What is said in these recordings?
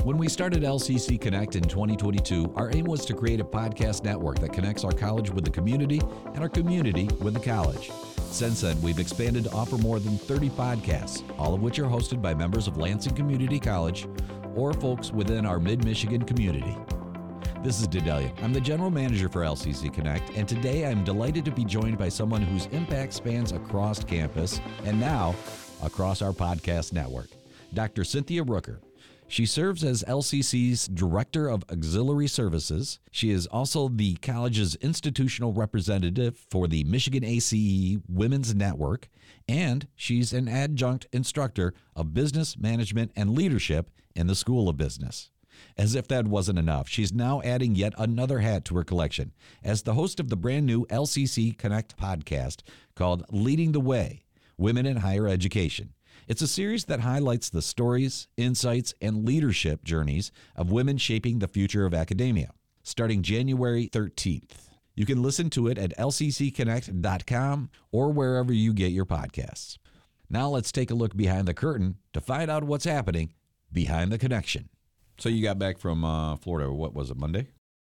When we started LCC Connect in 2022, our aim was to create a podcast network that connects our college with the community and our community with the college. Since then, we've expanded to offer more than 30 podcasts, all of which are hosted by members of Lansing Community College or folks within our Mid-Michigan community. This is Dedelia. I'm the general manager for LCC Connect, and today I'm delighted to be joined by someone whose impact spans across campus and now across our podcast network, Dr. Cynthia Rooker. She serves as LCC's Director of Auxiliary Services. She is also the college's institutional representative for the Michigan ACE Women's Network, and she's an adjunct instructor of business management and leadership in the School of Business. As if that wasn't enough, she's now adding yet another hat to her collection as the host of the brand new LCC Connect podcast called Leading the Way, Women in Higher Education. It's a series that highlights the stories, insights, and leadership journeys of women shaping the future of academia, starting January 13th. You can listen to it at lccconnect.com or wherever you get your podcasts. Now let's take a look behind the curtain to find out what's happening behind the connection. So you got back from Florida, what was it, Monday?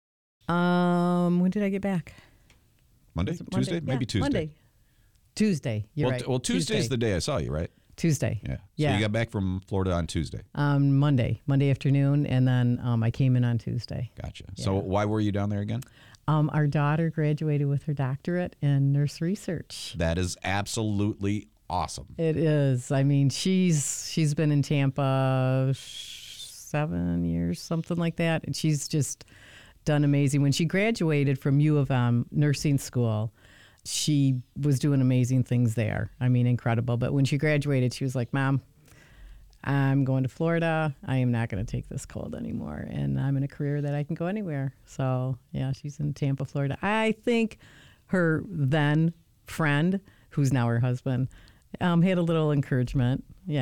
When did I get back? Monday? Tuesday? Yeah, Maybe Tuesday. Monday. Tuesday, you're right. Well, Tuesday's the day I saw you, right? Tuesday. Yeah. So you got back from Florida on Tuesday. Monday afternoon, and then I came in on Tuesday. Gotcha. Yeah. So why were you down there again? Our daughter graduated with her doctorate in nurse research. That is absolutely awesome. It is. I mean, she's been in Tampa 7 years, something like that, and she's just done amazing. When she graduated from U of M nursing school, she was doing amazing things there. I mean, incredible. But when she graduated, she was like, Mom, I'm going to Florida. I am not going to take this cold anymore. And I'm in a career that I can go anywhere. So, yeah, she's in Tampa, Florida. I think her then friend, who's now her husband, had a little encouragement,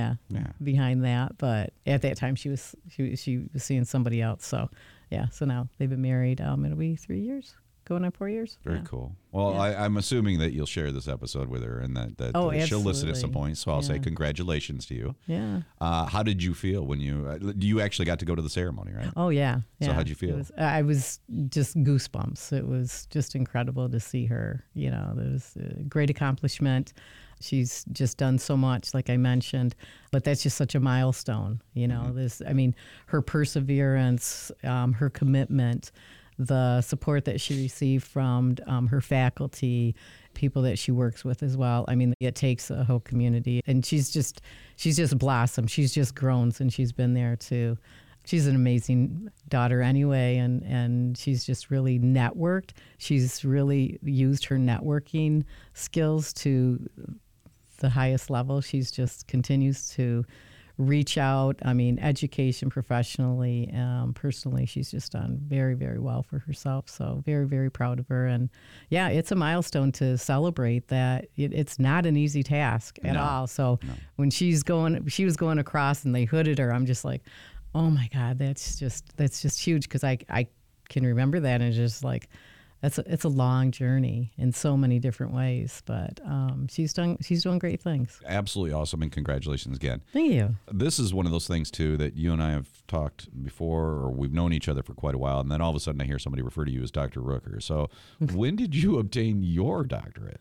behind that. But at that time, she was seeing somebody else. So, yeah, so now they've been married. It'll be 3 years. Going on 4 years. Very cool. Well, I'm assuming that you'll share this episode with her and that she'll listen at some point. So I'll say congratulations to you. Yeah. How did you feel when you actually got to go to the ceremony, right? Oh, yeah. So how'd you feel? I was just goosebumps. It was just incredible to see her. You know, it was a great accomplishment. She's just done so much, like I mentioned, but that's just such a milestone. You know, her perseverance, her commitment, the support that she received from her faculty, people that she works with as well. I mean, it takes a whole community, and she's just blossomed. She's just grown since she's been there too. She's an amazing daughter anyway, and she's just really networked. She's really used her networking skills to the highest level. She's just continues to reach out. I mean, education, professionally, personally, she's just done very, very well for herself. So very, very proud of her. And yeah, it's a milestone to celebrate that. It's not an easy task at all. So when she was going across and they hooded her, I'm just like, oh my God, that's just huge. Cause I can remember that. And it's just like, it's a long journey in so many different ways, but she's doing great things. Absolutely awesome, and congratulations again. Thank you. This is one of those things too that you and I have talked before, or we've known each other for quite a while, and then all of a sudden I hear somebody refer to you as Dr. Rooker. So when did you obtain your doctorate?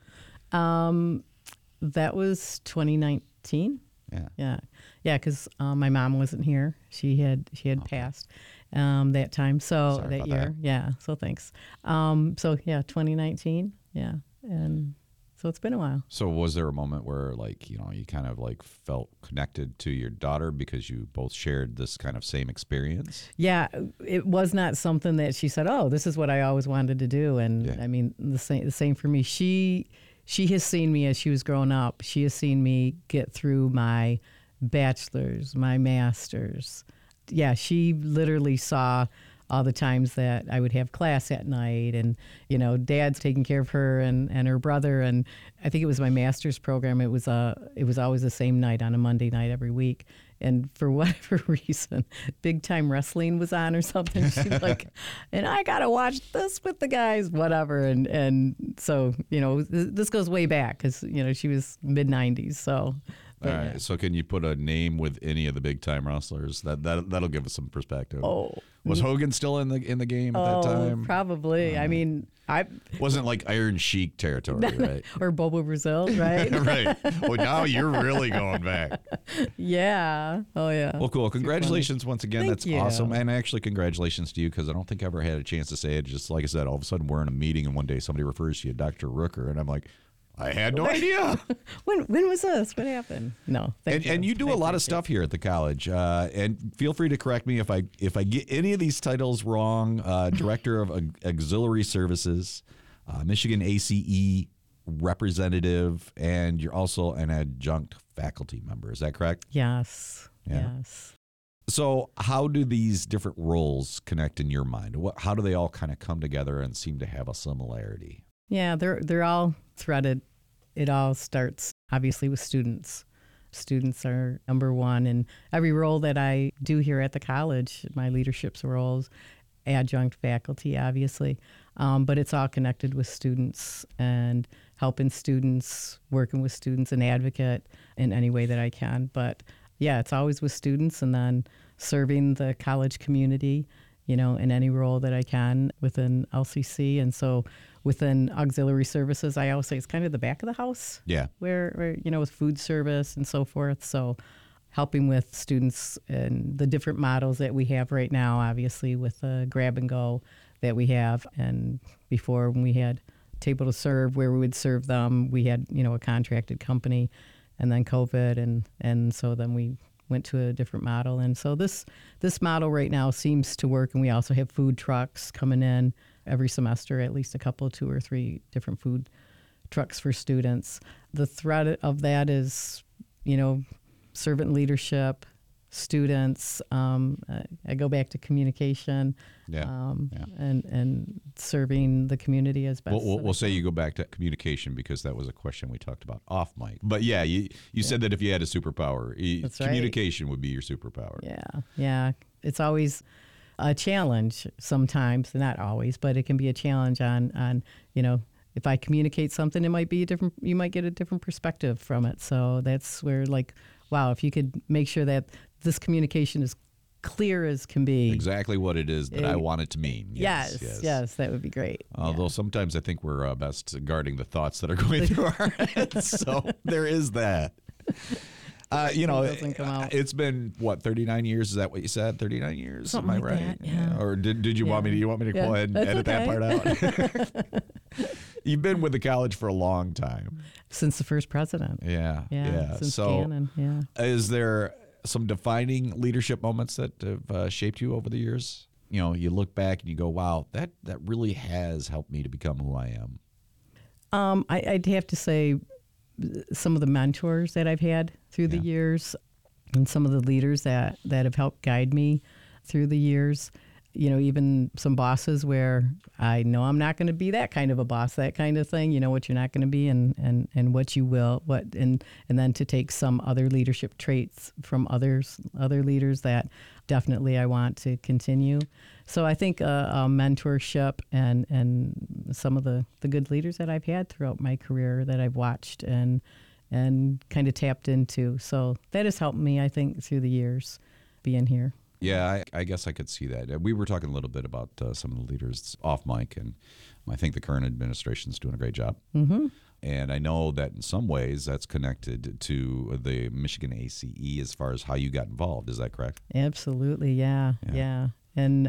That was 2019. Yeah. Because my mom wasn't here. She had passed that time. So Sorry that year, that. yeah. So thanks. 2019. Yeah, and so it's been a while. So was there a moment where you kind of felt connected to your daughter because you both shared this kind of same experience? Yeah, it was not something that she said, "Oh, this is what I always wanted to do." And I mean, the same for me. She has seen me as she was growing up. She has seen me get through my bachelor's, my master's. Yeah, she literally saw all the times that I would have class at night, and Dad's taking care of her and her brother, and I think it was my master's program. It was always the same night on a Monday night every week, and for whatever reason, Big Time Wrestling was on or something. She's like, and I gotta watch this with the guys, whatever, and so this goes way back because she was mid-90s, so But All right. yeah. So can you put a name with any of the big time wrestlers? That'll give us some perspective. Oh. Was Hogan still in the game at that time? Probably. I mean, Wasn't like Iron Sheik territory, right? or Bobo Brazil, right? Right. Well, now you're really going back. Yeah. Oh, yeah. Well, cool. Congratulations once again. Thank That's you. awesome. And actually, congratulations to you because I don't think I ever had a chance to say it. Just like I said, all of a sudden we're in a meeting and one day somebody refers to you, Dr. Rooker, and I'm like, I had no idea. When was this? What happened? No. Thank And you do I a lot of appreciate stuff here at the college. And feel free to correct me if I get any of these titles wrong. Director of Auxiliary Services, Michigan ACE representative, and you're also an adjunct faculty member. Is that correct? Yes. Yeah. Yes. So how do these different roles connect in your mind? How do they all kind of come together and seem to have a similarity? Yeah, they're all threaded. It all starts obviously with students. Students are number one, and every role that I do here at the college, my leadership's roles, adjunct faculty, obviously, but it's all connected with students and helping students, working with students, an advocate in any way that I can. But yeah, it's always with students, and then serving the college community, in any role that I can within LCC. And so within auxiliary services, I always say it's kind of the back of the house. Yeah. Where with food service and so forth. So helping with students and the different models that we have right now, obviously with the grab and go that we have. And before, when we had table to serve, where we would serve them, we had, a contracted company, and then COVID. And so then we went to a different model. And so this model right now seems to work. And we also have food trucks coming in every semester, at least 2 or 3 different food trucks for students. The thread of that is, servant leadership, students. I go back to communication, and serving the community as best. We'll say you go back to communication because that was a question we talked about off mic. But yeah, you said that if you had a superpower, communication would be your superpower. Yeah. It's always a challenge sometimes, not always, but it can be a challenge on if I communicate something, it might be you might get a different perspective from it. So that's where wow, if you could make sure that this communication is clear as can be. Exactly what it is that I want it to mean. Yes, that would be great. Although sometimes I think we're best guarding the thoughts that are going through our heads. So there is that. Doesn't come out. It's been 39 years? Is that what you said? 39 years? Something Am I like right? that, yeah. Or did you want me to? You want me to go ahead and edit that part out? You've been with the college for a long time. Since the first president. Yeah. Since So, Gannon, yeah. Is there some defining leadership moments that have shaped you over the years? You look back and you go, "Wow, that really has helped me to become who I am." I'd have to say some of the mentors that I've had through the years, and some of the leaders that have helped guide me through the years. Even some bosses where I know I'm not going to be that kind of a boss, that kind of thing. What you're not going to be, and what you will, and then to take some other leadership traits from other leaders that definitely I want to continue. So I think a mentorship and some of the good leaders that I've had throughout my career that I've watched and kind of tapped into. So that has helped me, I think, through the years being here. Yeah, I guess I could see that. We were talking a little bit about some of the leaders off mic, and I think the current administration is doing a great job. Mm-hmm. And I know that in some ways that's connected to the Michigan ACE as far as how you got involved. Is that correct? Absolutely, yeah. And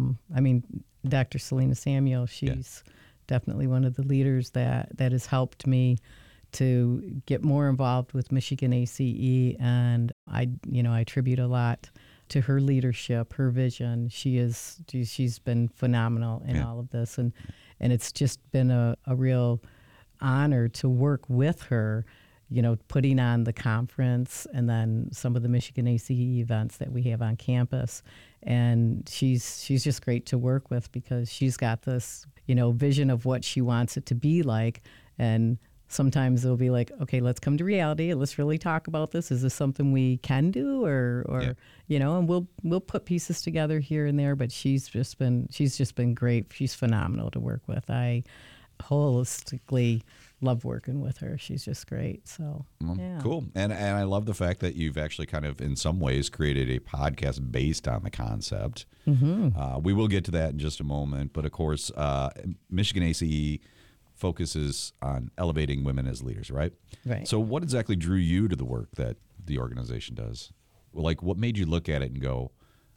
Dr. Selena Samuel, she's definitely one of the leaders that has helped me to get more involved with Michigan ACE, and I attribute a lot to her leadership, her vision. She's been phenomenal in all of this, and it's just been a real honor to work with her, putting on the conference and then some of the Michigan ACE events that we have on campus. And she's just great to work with because she's got this, vision of what she wants it to be like. And sometimes it'll be like, okay, let's come to reality. Let's really talk about this. Is this something we can do, or and we'll put pieces together here and there. But she's just been great. She's phenomenal to work with. I holistically love working with her. She's just great. So, yeah. Cool. And I love the fact that you've actually kind of, in some ways, created a podcast based on the concept. Mm-hmm. We will get to that in just a moment. But, of course, Michigan ACE focuses on elevating women as leaders, right? Right. So what exactly drew you to the work that the organization does? Like, what made you look at it and go,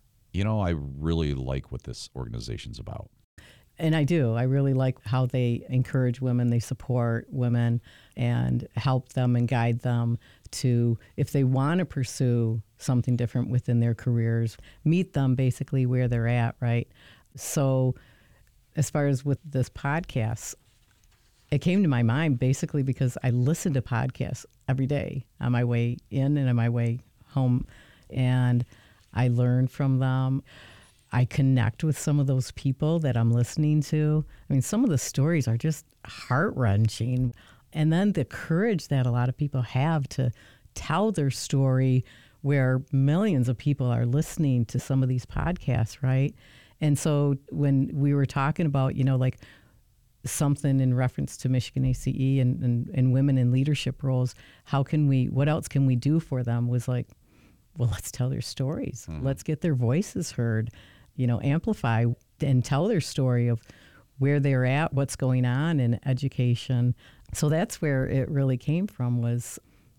I really like what this organization's about? And I do. I really like how they encourage women, they support women and help them and guide them to, if they want to pursue something different within their careers, meet them basically where they're at, right? So as far as with this podcast, it came to my mind basically because I listen to podcasts every day on my way in and on my way home, and I learn from them. I connect with some of those people that I'm listening to. I mean, some of the stories are just heart-wrenching. And then the courage that a lot of people have to tell their story where millions of people are listening to some of these podcasts, right? And so when we were talking about, like something in reference to Michigan ACE and women in leadership roles, what else can we do for them, was like, well, let's tell their stories. Mm-hmm. Let's get their voices heard. Amplify and tell their story of where they're at, what's going on in education. So that's where it really came from, was,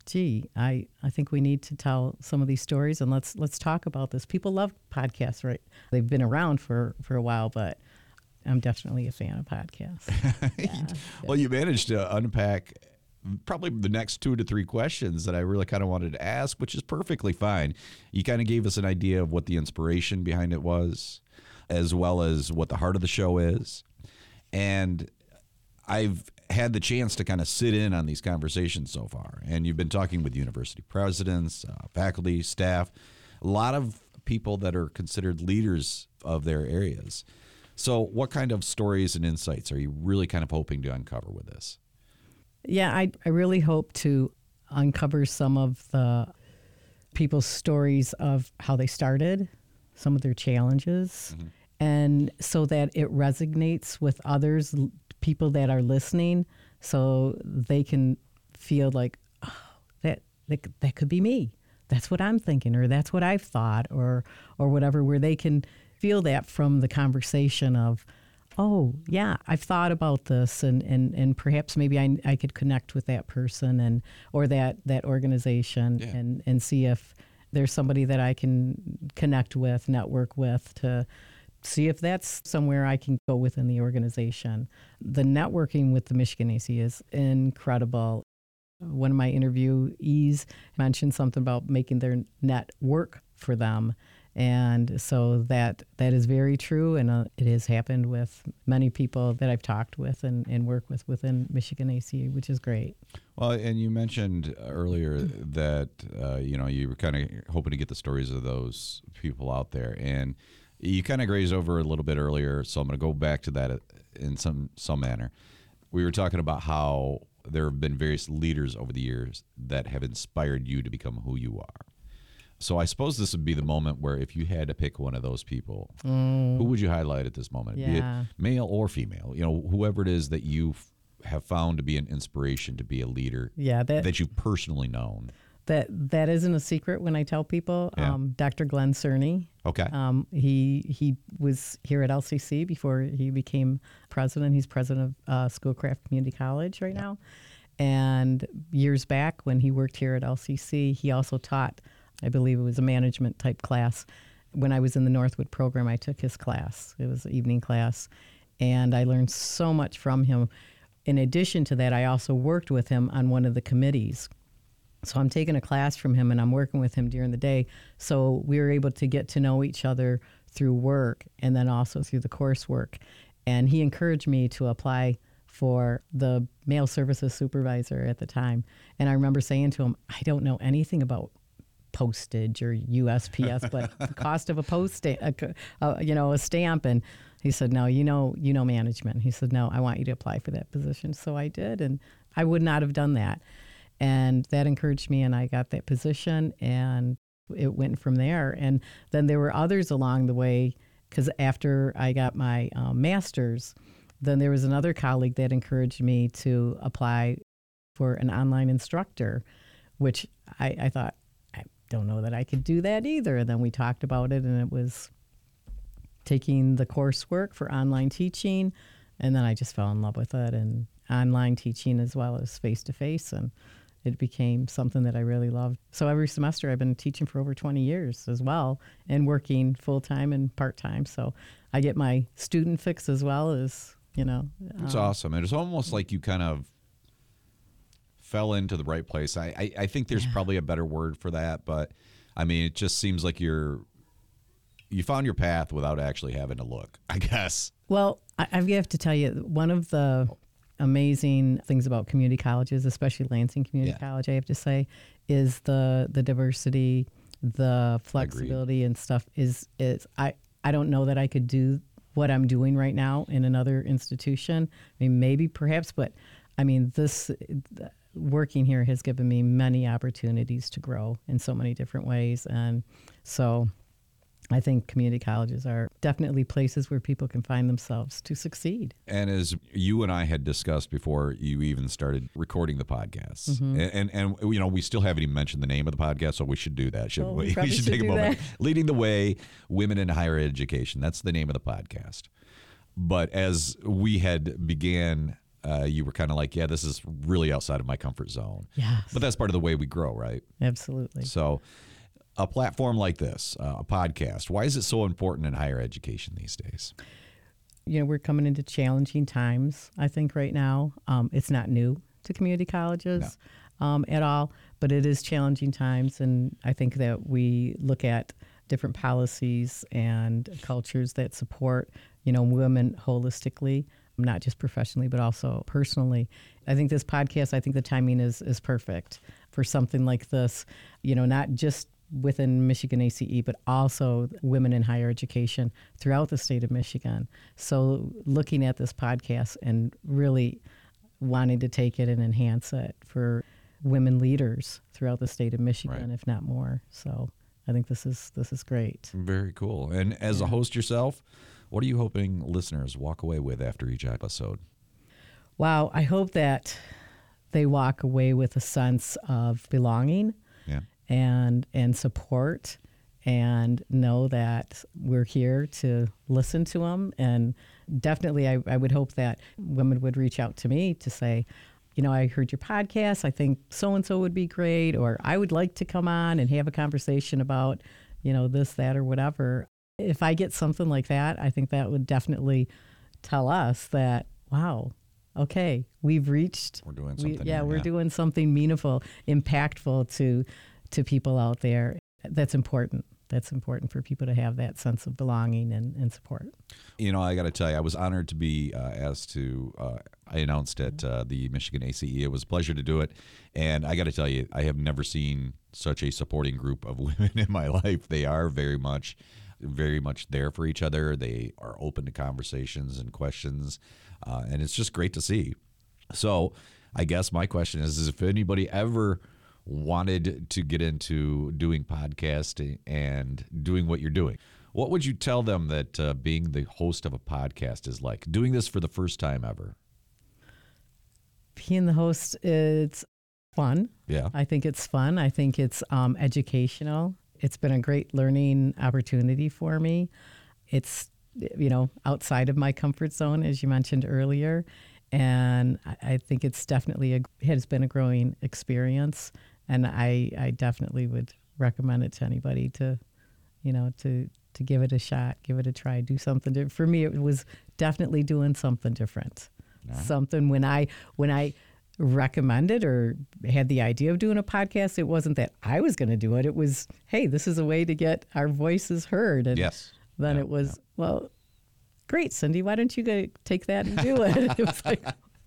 I think we need to tell some of these stories, and let's talk about this. People love podcasts, right? They've been around for a while, but I'm definitely a fan of podcasts. Yeah. Well, you managed to unpack probably the next 2 to 3 questions that I really kind of wanted to ask, which is perfectly fine. You kind of gave us an idea of what the inspiration behind it was, as well as what the heart of the show is. And I've had the chance to kind of sit in on these conversations so far. And you've been talking with university presidents, faculty, staff, a lot of people that are considered leaders of their areas. So what kind of stories and insights are you really kind of hoping to uncover with this? Yeah, I really hope to uncover some of the people's stories of how they started, some of their challenges, mm-hmm. and so that it resonates with others, people that are listening, so they can feel like, oh, that could be me. That's what I'm thinking, or that's what I've thought, or whatever, where they can feel that from the conversation of, oh, yeah, I've thought about this, and perhaps maybe I could connect with that person or that organization, yeah. and see if there's somebody that I can connect with, network with, to see if that's somewhere I can go within the organization. The networking with the Michigan ACE is incredible. One of my interviewees mentioned something about making their net work for them. And so that is very true, and it has happened with many people that I've talked with and work with within Michigan ACE, which is great. Well, and you mentioned earlier that you were kind of hoping to get the stories of those people out there, and you kind of grazed over a little bit earlier, so I'm going to go back to that in some manner. We were talking about how there have been various leaders over the years that have inspired you to become who you are. So I suppose this would be the moment where if you had to pick one of those people, who would you highlight at this moment? Yeah. Be it male or female, whoever it is that you have found to be an inspiration to be a leader, that you've personally known. That isn't a secret when I tell people. Yeah. Dr. Glenn Cerny. Okay. He was here at LCC before he became president. He's president of Schoolcraft Community College right now. And years back when he worked here at LCC, he also taught, I believe it was a management type class. When I was in the Northwood program, I took his class. It was an evening class, and I learned so much from him. In addition to that, I also worked with him on one of the committees. So I'm taking a class from him, and I'm working with him during the day. So we were able to get to know each other through work and then also through the coursework. And he encouraged me to apply for the mail services supervisor at the time. And I remember saying to him, I don't know anything about postage or USPS, but the cost of a stamp. And he said, no, you know management. He said, no, I want you to apply for that position. So I did, and I would not have done that. And that encouraged me, and I got that position, and it went from there. And then there were others along the way, because after I got my master's, then there was another colleague that encouraged me to apply for an online instructor, which I thought, I don't know that I could do that either. And then we talked about it, and it was taking the coursework for online teaching. And then I just fell in love with it, and online teaching as well as face-to-face. And it became something that I really loved. So every semester I've been teaching for over 20 years as well, and working full-time and part-time. So I get my student fix as well as, It's awesome. And it's almost like you kind of fell into the right place. I think there's probably a better word for that, but I mean, it just seems like you found your path without actually having to look, I guess. Well, I have to tell you, one of the amazing things about community colleges, especially Lansing Community College, I have to say, is the diversity, the flexibility and stuff is I don't know that I could do what I'm doing right now in another institution. I mean, maybe perhaps, but I mean, working here has given me many opportunities to grow in so many different ways. And so I think community colleges are definitely places where people can find themselves to succeed. And as you and I had discussed before you even started recording the podcast, and we still haven't even mentioned the name of the podcast, so we should do that, shouldn't we? We should take a moment. Leading the Way, Women in Higher Education. That's the name of the podcast. But as we had began, you were kind of like, yeah, this is really outside of my comfort zone. Yes. But that's part of the way we grow, right? Absolutely. So a platform like this, a podcast, why is it so important in higher education these days? We're coming into challenging times, I think, right now. It's not new to community colleges at all, but it is challenging times. And I think that we look at different policies and cultures that support, women holistically, not just professionally, but also personally. I think this podcast, I think the timing is perfect for something like this, not just within Michigan ACE, but also women in higher education throughout the state of Michigan. So looking at this podcast and really wanting to take it and enhance it for women leaders throughout the state of Michigan, if not more. So I think this is great. Very cool. And as a host yourself, what are you hoping listeners walk away with after each episode? Wow, I hope that they walk away with a sense of belonging. And support, and know that we're here to listen to them. And definitely I would hope that women would reach out to me to say, I heard your podcast, I think so-and-so would be great, or I would like to come on and have a conversation about, this, that, or whatever. If I get something like that, I think that would definitely tell us that, wow, okay, we've reached. We're doing something. We're doing something meaningful, impactful to people out there. That's important. That's important for people to have that sense of belonging and support. I got to tell you, I was honored to be asked to, I announced at the Michigan ACE. It was a pleasure to do it. And I got to tell you, I have never seen such a supporting group of women in my life. They are very much there for each other. They are open to conversations and questions. And it's just great to see. So I guess my question is if anybody ever wanted to get into doing podcasting and doing what you're doing, what would you tell them that being the host of a podcast is like? Doing this for the first time ever. Being the host, it's fun. Yeah. I think it's fun. I think it's educational. It's been a great learning opportunity for me. It's, outside of my comfort zone, as you mentioned earlier. And I think it's definitely has been a growing experience. And I definitely would recommend it to anybody to give it a shot, give it a try, do something different. For me, it was definitely doing something different. Right. Something when I recommended or had the idea of doing a podcast, it wasn't that I was going to do it. It was, hey, this is a way to get our voices heard. And then it was, well, great, Cindy, why don't you go take that and do it? It was like,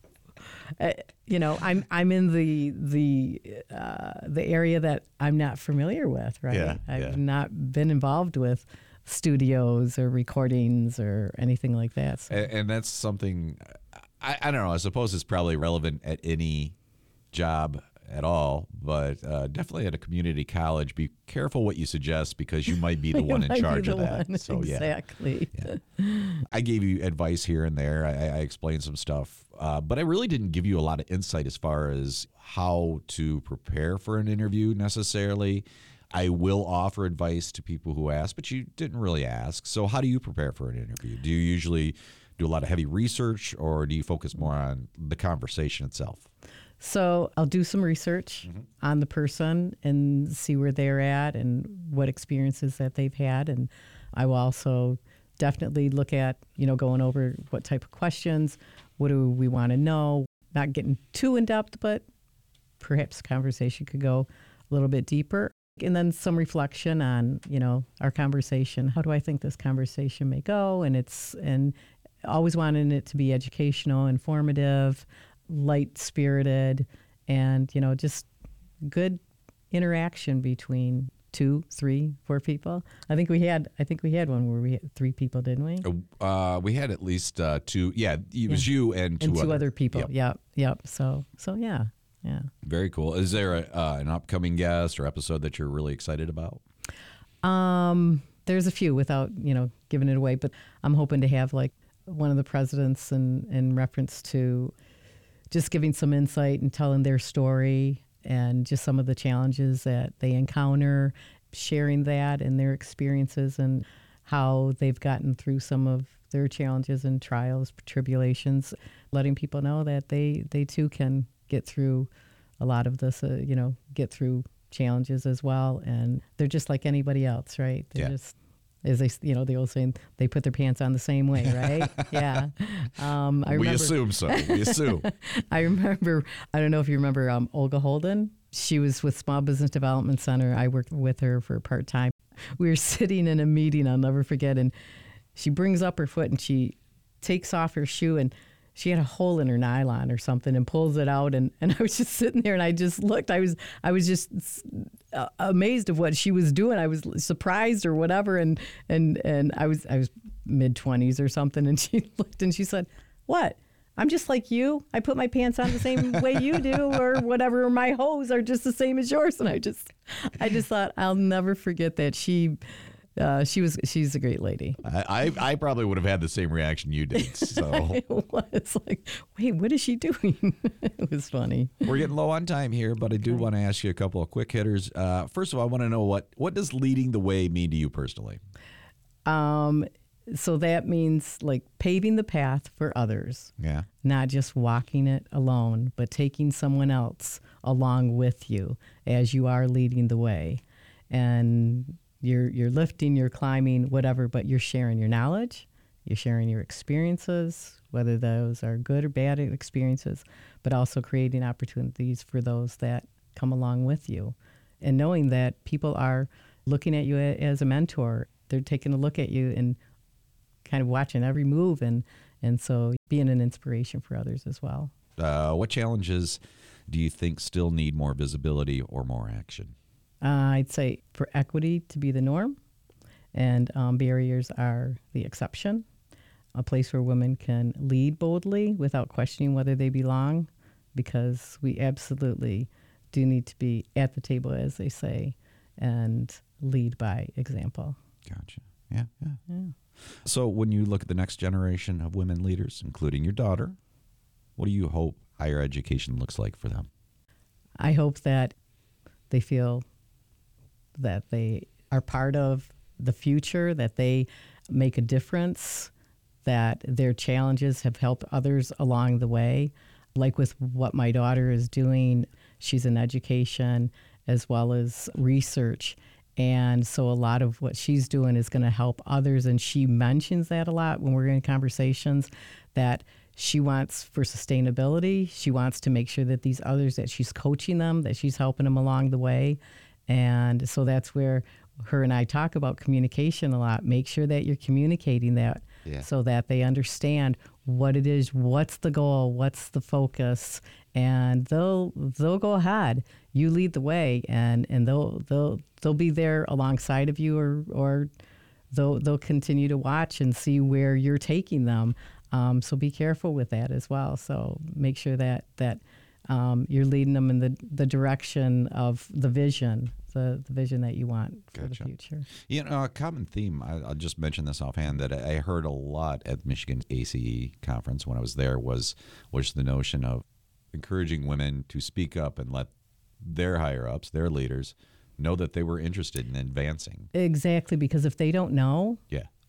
I'm in the area that I'm not familiar with, right? Yeah, I've not been involved with studios or recordings or anything like that. So. And that's something, I don't know, I suppose it's probably relevant at any job at all, but definitely at a community college, be careful what you suggest because you might be the one in charge of that. One. So exactly. Yeah. I gave you advice here and there. I explained some stuff, but I really didn't give you a lot of insight as far as how to prepare for an interview necessarily. I will offer advice to people who ask, but you didn't really ask. So how do you prepare for an interview? Do you usually do a lot of heavy research, or do you focus more on the conversation itself? So I'll do some research on the person and see where they're at and what experiences that they've had. And I will also definitely look at, going over what type of questions, what do we want to know, not getting too in depth, but perhaps the conversation could go a little bit deeper. And then some reflection on, our conversation. How do I think this conversation may go? And always wanting it to be educational, informative, light-spirited, and, just good interaction between 2, 3, 4 people. I think we had one where we had 3 people, didn't we? We had at least 2. Yeah, it was you and two other people. Yep. Yep. So yeah. Yeah. Very cool. Is there an upcoming guest or episode that you're really excited about? There's a few without, giving it away, but I'm hoping to have like one of the presidents in reference to just giving some insight and telling their story and just some of the challenges that they encounter, sharing that and their experiences and how they've gotten through some of their challenges and trials, tribulations, letting people know that they too can get through a lot of this, get through challenges as well. And they're just like anybody else, right? They're just, as they, the old saying, they put their pants on the same way, right? Yeah. We assume so. We assume. I remember, I don't know if you remember Olga Holden. She was with Small Business Development Center. I worked with her for part-time. We were sitting in a meeting, I'll never forget, and she brings up her foot and she takes off her shoe and she had a hole in her nylon or something and pulls it out. And I was just sitting there and I just looked. I was just amazed of what she was doing. I was surprised or whatever. And I was mid-20s or something. And she looked and she said, "What? I'm just like you. I put my pants on the same way you do or whatever. Or my hose are just the same as yours." And I just thought, I'll never forget that. She's a great lady. I probably would have had the same reaction you did. So it was like, wait, what is she doing? It was funny. We're getting low on time here, but I do want to ask you a couple of quick hitters. First of all, I want to know what does leading the way mean to you personally? So that means like paving the path for others. Yeah. Not just walking it alone, but taking someone else along with you as you are leading the way. And you're lifting, you're climbing, whatever, but you're sharing your knowledge, you're sharing your experiences, whether those are good or bad experiences, but also creating opportunities for those that come along with you. And knowing that people are looking at you as a mentor, they're taking a look at you and kind of watching every move, and so being an inspiration for others as well. What challenges do you think still need more visibility or more action? I'd say for equity to be the norm, and barriers are the exception. A place where women can lead boldly without questioning whether they belong, because we absolutely do need to be at the table, as they say, and lead by example. Gotcha. Yeah. So when you look at the next generation of women leaders, including your daughter, what do you hope higher education looks like for them? I hope that they feel that they are part of the future, that they make a difference, that their challenges have helped others along the way. Like with what my daughter is doing, she's in education as well as research. And so a lot of what she's doing is going to help others. And she mentions that a lot when we're in conversations, that she wants for sustainability. She wants to make sure that these others, that she's coaching them, that she's helping them along the way. And so that's where her and I talk about communication a lot. Make sure that you're communicating that so that they understand what it is, what's the goal, what's the focus, and they'll go ahead. You lead the way, and they'll be there alongside of you, or they'll continue to watch and see where you're taking them. So be careful with that as well. So make sure that you're leading them in the direction of the vision, the vision that you want for the future. You know, a common theme, I'll just mention this offhand, that I heard a lot at Michigan ACE conference when I was there was the notion of encouraging women to speak up and let their higher-ups, their leaders, know that they were interested in advancing. Exactly, because if they don't know,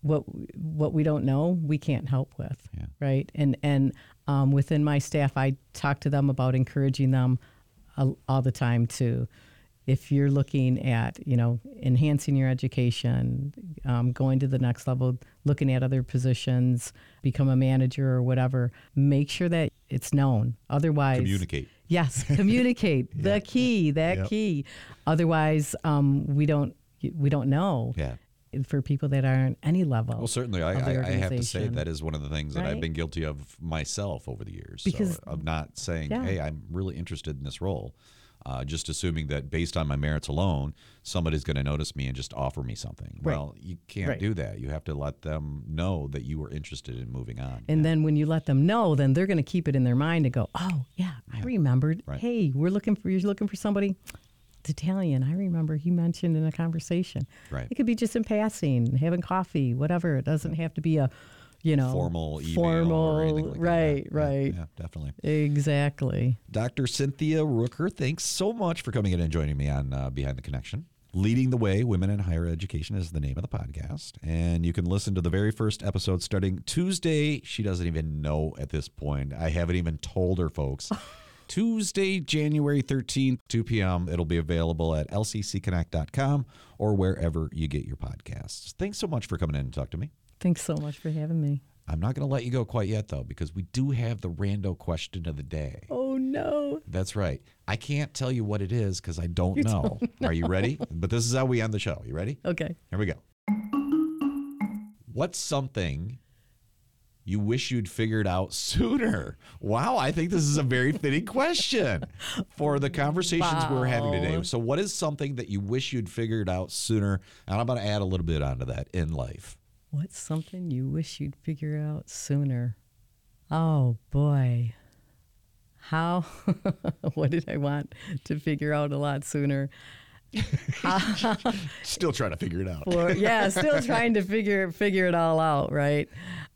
what we don't know, we can't help with, right? And within my staff, I talk to them about encouraging them all the time to, if you're looking at, enhancing your education, going to the next level, looking at other positions, become a manager or whatever, make sure that it's known. Otherwise, communicate. Yes, communicate. The key, key. Otherwise, we don't know. Yeah. For people that aren't any level. Well, certainly, I have to say that is one of the things that I've been guilty of myself over the years. Because, of not saying, hey, I'm really interested in this role. Just assuming that based on my merits alone, somebody's going to notice me and just offer me something. Right. Well, you can't do that. You have to let them know that you were interested in moving on. And then when you let them know, then they're going to keep it in their mind and go, oh, I remembered. Right. Hey, you're looking for somebody. It's Italian. I remember he mentioned in a conversation. Right. It could be just in passing, having coffee, whatever. It doesn't have to be a, formal email or anything like that. Right. Yeah, definitely. Exactly. Dr. Cynthia Rooker, thanks so much for coming in and joining me on Behind the Connection. Leading the Way, Women in Higher Education is the name of the podcast. And you can listen to the very first episode starting Tuesday. She doesn't even know at this point. I haven't even told her, folks. Tuesday, January 13th, 2 p.m. It'll be available at lccconnect.com or wherever you get your podcasts. Thanks so much for coming in and talk to me. Thanks so much for having me. I'm not going to let you go quite yet, though, because we do have the rando question of the day. Oh, no. That's right. I can't tell you what it is because I don't know. Are you ready? But this is how we end the show. You ready? Okay. Here we go. What's something you wish you'd figured out sooner? Wow, I think this is a very fitting question for the conversations we're having today. So what is something that you wish you'd figured out sooner? And I'm going to add a little bit onto that in life. What's something you wish you'd figure out sooner? Oh, boy. How? What did I want to figure out a lot sooner? Still trying to figure it out. Still trying to figure it all out, right?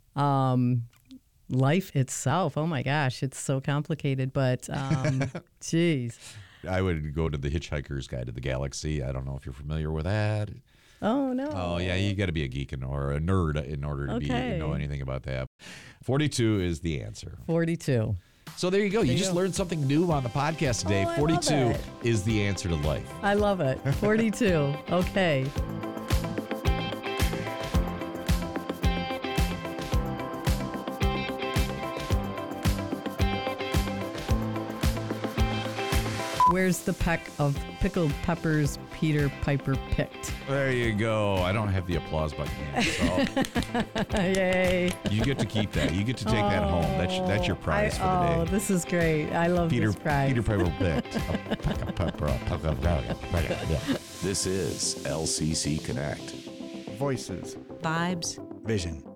Life itself, oh my gosh, it's so complicated, but geez. I would go to the Hitchhiker's Guide to the Galaxy. I don't know if you're familiar with that. Oh, no. Oh, yeah, you got to be a geek or a nerd in order to know anything about that. 42 is the answer. 42. So there you go. You just learned something new on the podcast today. 42 is the answer to life. I love it. 42. Okay. Where's the peck of pickled peppers Peter Piper picked? There you go. I don't have the applause button here, so yay! You get to keep that. You get to take that home. That's your prize for the day. Oh, this is great. I love this prize. Peter Piper picked. This is LCC Connect. Voices. Vibes. Vision.